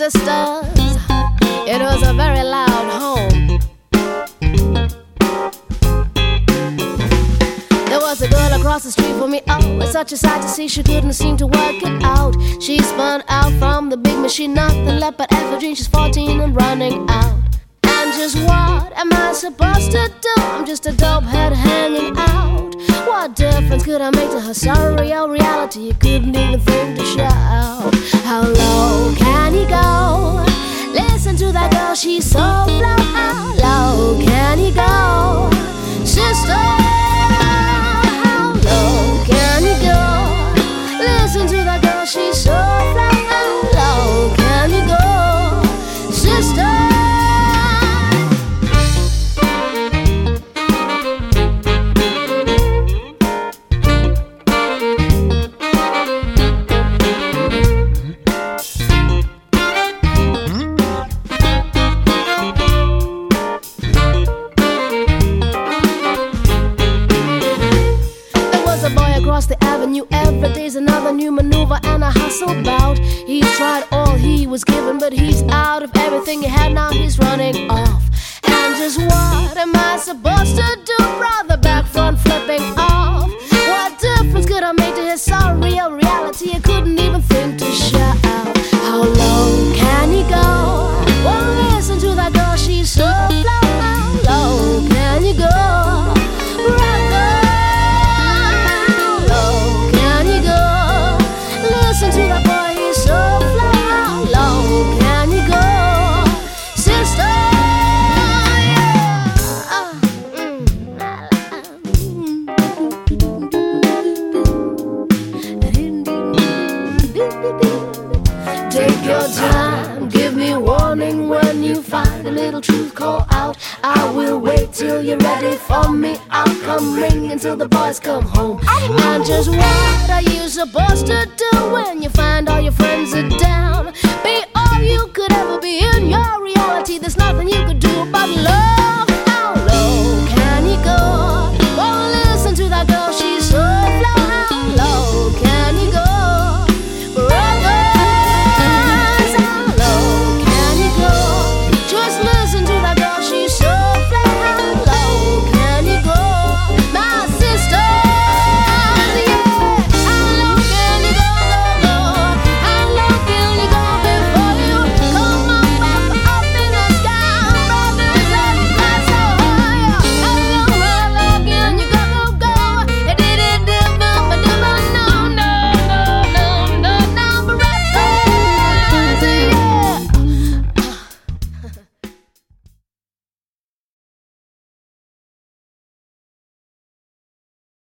sisters. It was a very loud home. There was a girl across the street from me. Oh, it's such a sight to see. She couldn't seem to work it out. She spun out from the big machine, nothing left but ephedrine. She's 14 and running out. And just what am I supposed to do? I'm just a dope head hanging out. What difference could I make to her surreal reality? You couldn't even think to shout. How low can you go? Listen to that girl, she's so low. How low can you go? Sister, how low can you go? Listen to that girl, she's so low. How low can you go? Sister. Every day's another new maneuver and a hustle bout. He's tried all he was given, but he's out of everything he had, now he's running off. And just what am I supposed to do? Brother, back front flipping off. What difference could I make to his surreal reality? I couldn't even think to shout. How low can he go? Well, listen to that girl, she's so low. How low can you go? Brother, listen to that boy, he's so fly. How low can you go? Sister, take your time, give me warning when you find a little truth, call out. I will wait till you're ready for me. I'll come ring until the boys come home. And just what are you supposed to do when you find all your friends are down?